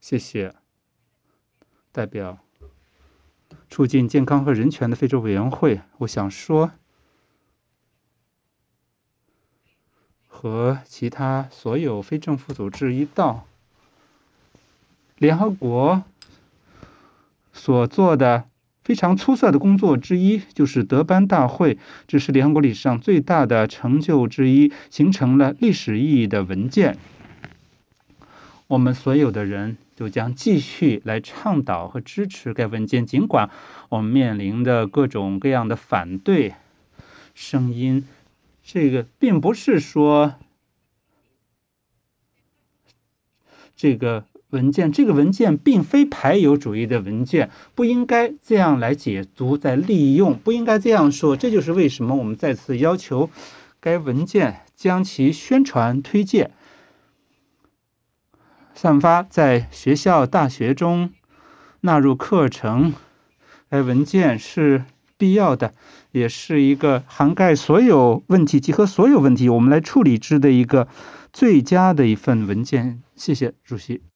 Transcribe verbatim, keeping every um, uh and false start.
谢谢代表促进健康和人权的非洲委员会。我想说，和其他所有非政府组织一道，联合国所做的非常出色的工作之一，就是德班大会，这是联合国历史上最大的成就之一，形成了历史意义的文件。我们所有的人就将继续来倡导和支持该文件，尽管我们面临的各种各样的反对声音。这个并不是说这个文件，这个文件并非排犹主义的文件，不应该这样来解读、再利用，不应该这样说。这就是为什么我们再次要求该文件将其宣传推荐，散发在学校、大学中，纳入课程。该文件是必要的，也是一个涵盖所有问题、集合所有问题，我们来处理之的一个最佳的一份文件。谢谢主席。